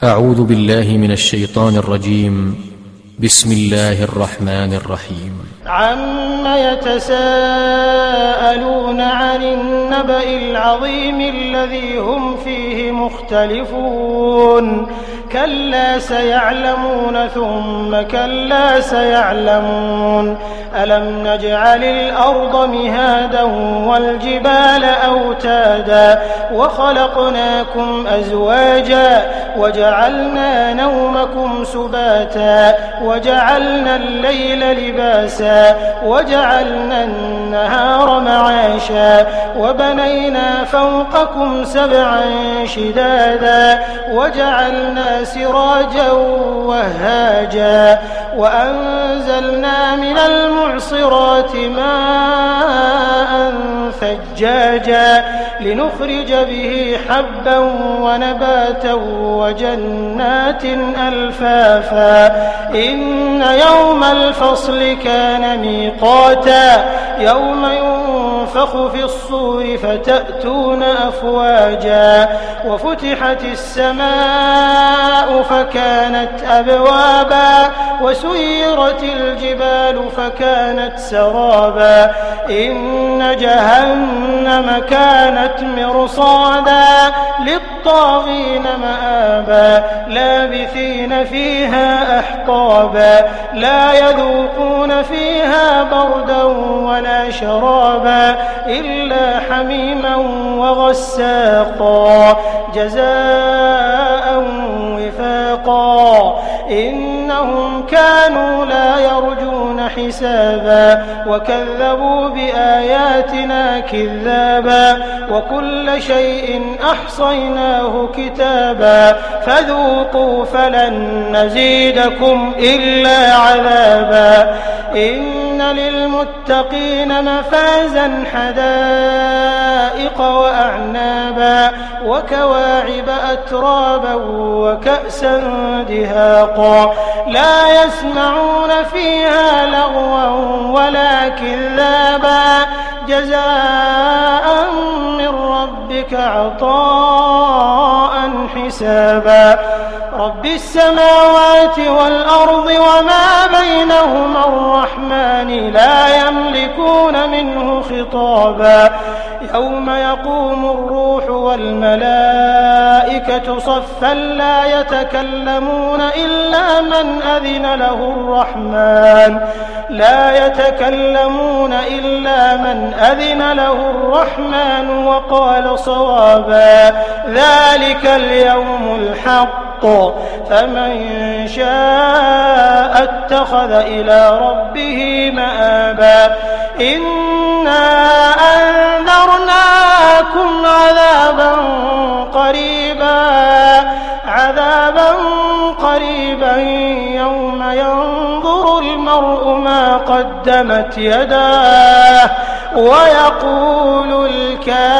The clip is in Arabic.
أعوذ بالله من الشيطان الرجيم. بسم الله الرحمن الرحيم. عم يتساءلون عن النبأ العظيم الذي هم فيه مختلفون كلا سيعلمون ثم كلا سيعلمون ألم نجعل الأرض مهادا والجبال أوتادا وخلقناكم أزواجا وجعلنا نومكم سباتا وجعلنا الليل لباسا وجعلنا النهار معاشا وبنينا فوقكم سبعا شدادا وجعلنا سراجا وهاجا وأنزلنا من المعصرات ماء ثجاجا لنخرج به حبا ونباتا وجنات ألفافا إن يوم الفصل كان ميقاتا يوم ينفخ في الصور فتأتون أفواجا وفتحت السماء فكانت أبوابا وسيرت الجبال فكانت سرابا إن جهنم كانت مرصادا للطاغين مآبا لابثين فيها أحقابا لا يذوقون فيها بردا ولا شرابا إلا حميما وغساقا جزاء وفاقا إنهم كانوا لا يرجون حسابا وكذبوا بآياتنا كذابا وكل شيء أحصيناه كتابا فذوقوا فلن نزيدكم إلا عذابا إن للمتقين مفازا حدائق وأعنابا وكواعب أترابا وكأسا دهاقا لا يسمعون فيها لغوا ولا كذابا جزاء من ربك عطاء حسابا رب السماوات والأرض وما بينهما الرحمن لا يملكون منه خطابا يوم يقوم الروح والملائكة صفا لا يتكلمون إلا من أذن له الرحمن وقال صوابا ذلك اليوم الحق فمن شاء اتخذ إلى ربه مآبا إنا أنذرناكم عذابا قريبا يوم ينظر المرء ما قدمت يداه ويقول الكافر